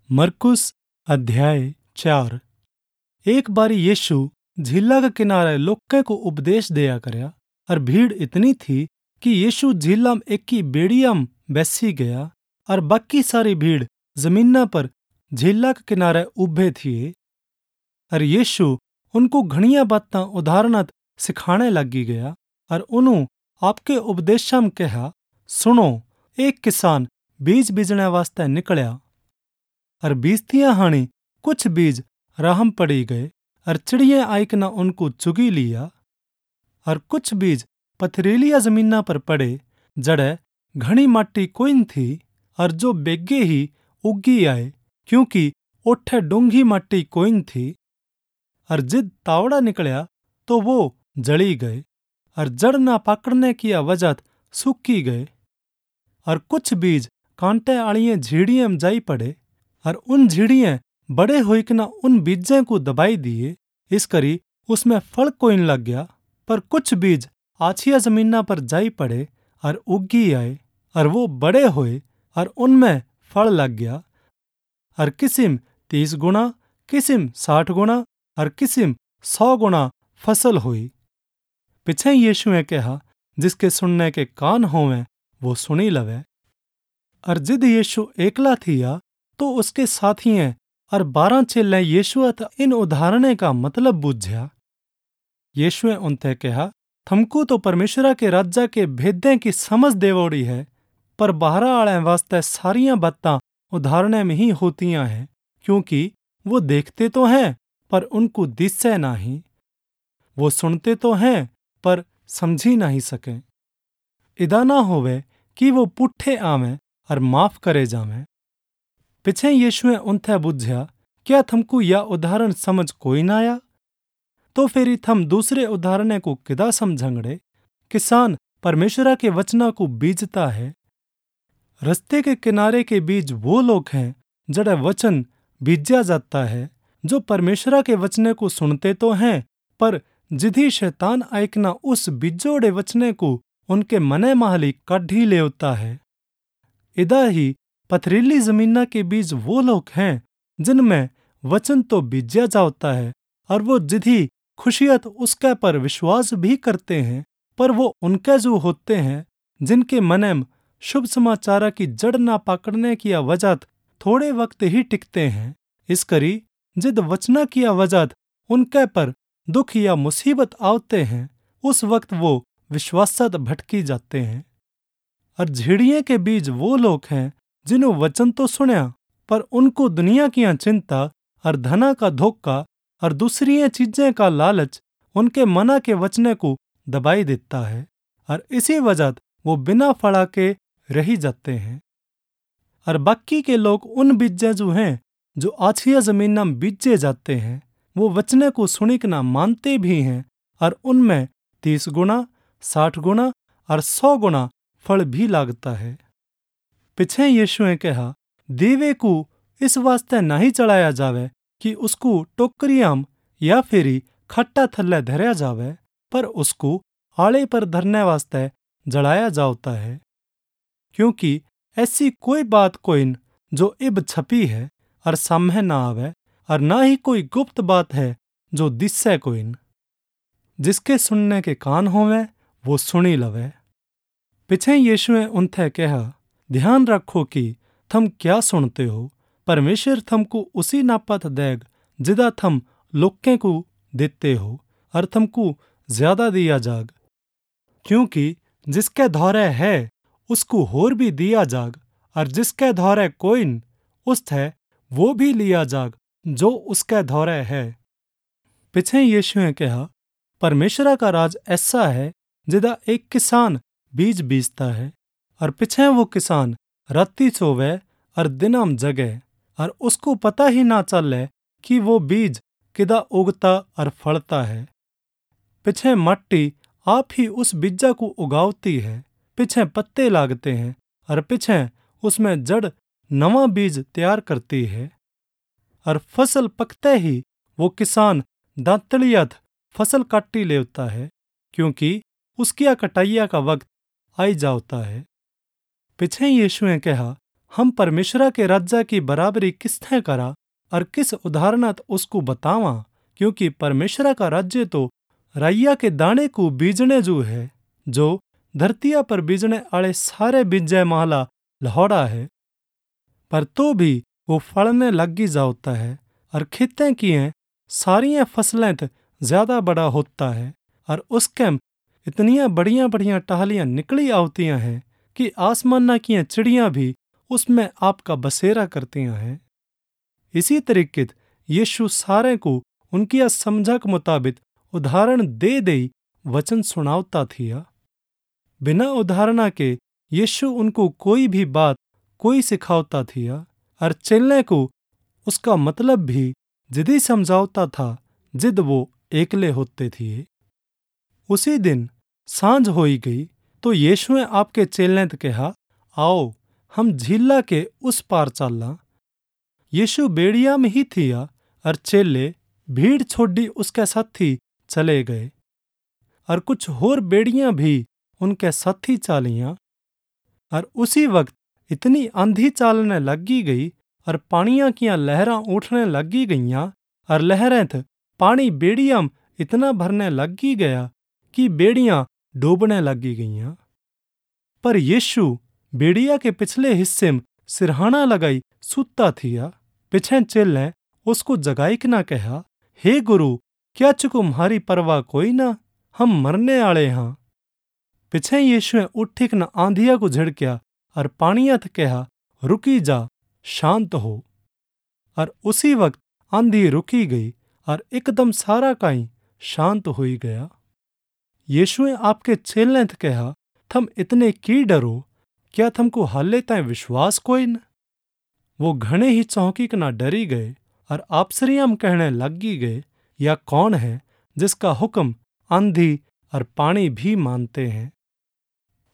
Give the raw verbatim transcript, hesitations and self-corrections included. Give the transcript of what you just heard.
मरकुस अध्याय चार। एक बारी यीशु झीला के किनारे लोकां को उपदेश दिया करया और भीड़ इतनी थी कि यीशु झीला में एकी बेड़िया में बैसी गया और बाकी सारी भीड़ जमीना पर झीला के किनारे उभे थिए। और यीशु उनको घणिया बातां उदाहरणात सिखाने लगी गया और उन्हों आपके उपदेशा में कहा, सुनो, एक किसान बीज बीजने वास्ते निकलया और बीजतियां हानि कुछ बीज राह में पड़ी गए और चिड़ियां आइकना उनको चुगी लिया। और कुछ बीज पथरीलिया जमीना पर पड़े जड़े घणी माटी कोई न थी और जो बेगे ही उगी आए, क्योंकि ओठे डूंघी माटी कोई न थी। और जिद तावड़ा निकलया तो वो जली गए और जड़ ना पकड़ने की वजह सूखी गए। और कुछ बीज कांटे आलियां झीड़ियां में जाई पड़े और उन झीड़ियां बड़े होइकना उन बीजें को दबाई दिए, इस करी उसमें फल कोई न लग गया। पर कुछ बीज आछिया जमीना पर जाई पड़े और उगी आए और वो बड़े होए और उनमें फल लग गया। और किसिम तीस गुना, किसिम साठ गुना और किसिम सौ गुना फसल हुई। पिछे यीशु ने कहा, जिसके सुनने के कान होवें वो सुनी लवे। और जिद यीशु एकला थिया तो उसके साथियों और बारह चेलें यीशु इन उदाहरणे का मतलब बुझ्या। यीशु ने उनते कहा, थमकू तो परमेश्वरा के राज्य के भेदें की समझ देवोड़ी है, पर बाहरा आले वास्ते सारियां बातां उदाहरणे में ही होतियां हैं, क्योंकि वो देखते तो हैं पर उनको दिसे नहीं, वो सुनते तो हैं पर समझी नहीं सके। इदा ना होवे कि वो पुठे आवें और माफ करे जावें। पिछे यीशु ने उनते बुझ्या, क्या थमको या उदाहरण समझ कोई ना आया? तो फिर थम दूसरे उदाहरणे को किदा समझंगड़े? किसान परमेश्वरा के वचना को बीजता है। रस्ते के किनारे के बीज वो लोग हैं जड़े वचन बीजा जाता है, जो परमेश्वरा के वचने को सुनते तो हैं, पर जिधी शैतान आइकना उस बीजोड़े वचने को उनके मने महली काढ़ी ले होता है। इदा ही पथरीली जमीना के बीज वो लोग हैं जिनमें वचन तो बीजा जाता है और वो जिधी खुशियत उसके पर विश्वास भी करते हैं, पर वो उनके जो होते हैं जिनके मने में शुभ समाचार की जड़ ना पकड़ने की वजह थोड़े वक्त ही टिकते हैं। इस करी जिद वचना की वजह उनके पर दुख या मुसीबत आवते हैं, उस वक्त वो विश्वासत भटकी जाते हैं। और झीड़ियों के बीज वो लोग हैं जिन्हों वचन तो सुनया, पर उनको दुनिया की चिंता और धना का धोखा और दूसरी चीजें का लालच उनके मना के वचने को दबाई देता है, और इसी वजह वो बिना फला के रही जाते हैं। और बाकी के लोग उन बीजे जो हैं जो आछिया जमीन में बीजे जाते हैं, वो वचने को सुनिकना मानते भी हैं और उनमें तीस गुना, साठ गुना और सौ गुना फल भी लागता है। पिछे यीशु ने कहा, दीवे को इस वास्ते नहीं चढ़ाया जावे कि उसको टोकरियां या फिर खट्टा थल्ले धरया जावे, पर उसको आले पर धरने वास्ते जलाया जाता है, क्योंकि ऐसी कोई बात कोई जो इब छपी है और सामने ना आवे, और ना ही कोई गुप्त बात है जो दिसे कोई। जिसके सुनने के कान होवे वो सुनी लवे। पिछे यीशु ने उनते कहा, ध्यान रखो कि थम क्या सुनते हो। परमेश्वर थमको उसी नापत देग जिदा थम लोकें को देते हो, और थमको ज्यादा दिया जाग, क्योंकि जिसके धौरे है उसको होर भी दिया जाग, और जिसके धौरे कोई न उस थे वो भी लिया जाग जो उसके धौरे है। पिछे यीशु ने कहा, परमेश्वरा का राज ऐसा है जिदा एक किसान बीज बीजता है, और पिछे वो किसान राती सोवे और दिनम जगे, और उसको पता ही ना चले कि वो बीज किदा उगता और फलता है। पिछे मट्टी आप ही उस बीजा को उगावती है, पिछे पत्ते लागते हैं और पिछे उसमें जड़ नवा बीज तैयार करती है। और फसल पकते ही वो किसान दांतड़ियत फसल काटी लेता है, क्योंकि उसकी कटाइया का वक्त आई जाता है। पिछे यीशु ने कहा, हम परमेश्वरा के राज्य की बराबरी किसने करा और किस उदाहरणत उसको बतावा, क्योंकि परमेश्वरा का राज्य तो राइया के दाने को बीजने जू है, जो धरतिया पर बीजने आले सारे बीजे महला लहोड़ा है। पर तो भी वो फलने लगी जाता है और खेतें की हैं सारियां फसलें त ज्यादा बड़ा होता है और उसके इतनियां बढ़िया बढ़िया टहलियां निकली आवतियां हैं कि आसमाना की चिड़ियां भी उसमें आपका बसेरा करतियां हैं। इसी तरीके यीशु सारे को उनकी समझ के मुताबिक उदाहरण दे दे वचन सुनावता थिया। बिना उदाहरणा के यीशु उनको कोई भी बात कोई सिखावता थिया और चेले को उसका मतलब भी जिदी समझावता था जिद वो एकले होते थे। उसी दिन सांझ होई गई तो यीशु ने आपके चेले ते कहा, आओ हम झीला के उस पार चलना। यीशु बेड़िया में ही थिया और चेले भीड़ छोड़ी उसके साथी चले गए और कुछ होर बेड़ियां भी उनके साथी चालियां। और उसी वक्त इतनी आंधी चालने लगी गई और पानिया की लहरां उठने लगी गईयां और लहरें थ पानी बेड़िया में इतना भरने लगी गया कि बेड़ियां डूबने लगी गईयां। पर यीशु बेड़िया के पिछले हिस्से में सिरहाना लगाई सुता थिया। पिछे चेले उसको जगाई के ना कहा, हे गुरु, क्या चुको म्हारी परवाह कोई ना, हम मरने आले हाँ। पिछे यीशु ने उठी के ना आंधिया को झिड़किया और पानिया थ कहा, रुकी जा, शांत हो। और उसी वक्त आंधी रुकी गई और एकदम सारा काई शांत होई गया। यीशु ने आपके चेले थ कहा, थम इतने की डरो, क्या थमको हाले ताए विश्वास कोई न? वो घणे ही चौंकी के ना डरी गए और आपसरिया में कहने लगी गए, या कौन है जिसका हुक्म आंधी और पानी भी मानते हैं